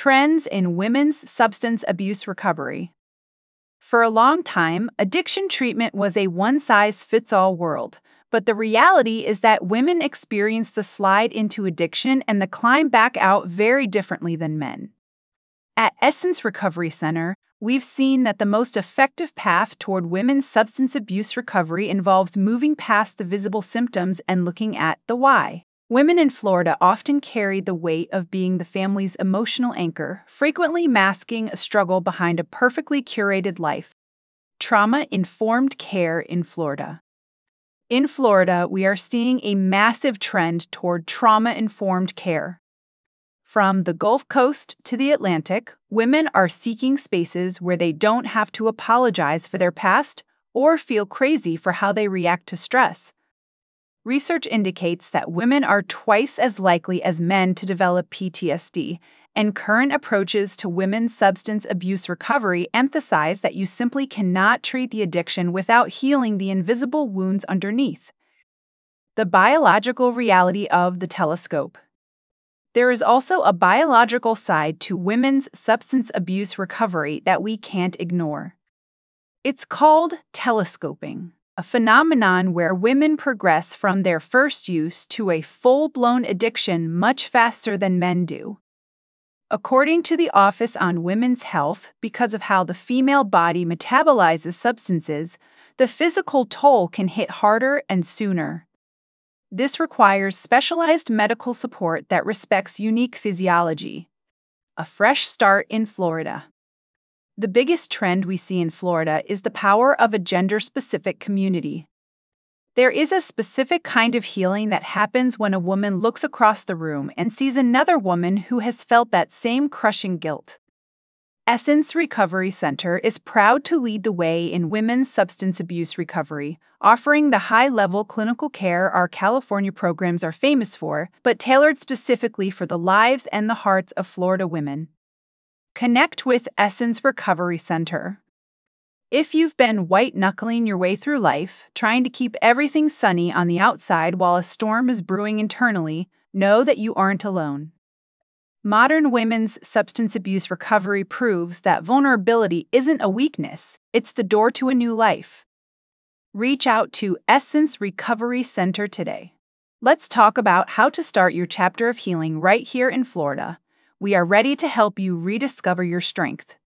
Trends in women's substance abuse recovery. For a long time, addiction treatment was a one-size-fits-all world, but the reality is that women experience the slide into addiction and the climb back out very differently than men. At Essence Recovery Center, we've seen that the most effective path toward women's substance abuse recovery involves moving past the visible symptoms and looking at the why. Women in Florida often carry the weight of being the family's emotional anchor, frequently masking a struggle behind a perfectly curated life. Trauma-informed care in Florida. In Florida, we are seeing a massive trend toward trauma-informed care. From the Gulf Coast to the Atlantic, women are seeking spaces where they don't have to apologize for their past or feel crazy for how they react to stress. Research indicates that women are twice as likely as men to develop PTSD, and current approaches to women's substance abuse recovery emphasize that you simply cannot treat the addiction without healing the invisible wounds underneath. The biological reality of the telescope. There is also a biological side to women's substance abuse recovery that we can't ignore. It's called telescoping, a phenomenon where women progress from their first use to a full-blown addiction much faster than men do. According to the Office on Women's Health, because of how the female body metabolizes substances, the physical toll can hit harder and sooner. This requires specialized medical support that respects unique physiology. A fresh start in Florida. The biggest trend we see in Florida is the power of a gender-specific community. There is a specific kind of healing that happens when a woman looks across the room and sees another woman who has felt that same crushing guilt. Essence Recovery Center is proud to lead the way in women's substance abuse recovery, offering the high-level clinical care our California programs are famous for, but tailored specifically for the lives and the hearts of Florida women. Connect with Essence Recovery Center. If you've been white-knuckling your way through life, trying to keep everything sunny on the outside while a storm is brewing internally, know that you aren't alone. Modern women's substance abuse recovery proves that vulnerability isn't a weakness, it's the door to a new life. Reach out to Essence Recovery Center today. Let's talk about how to start your chapter of healing right here in Florida. We are ready to help you rediscover your strength.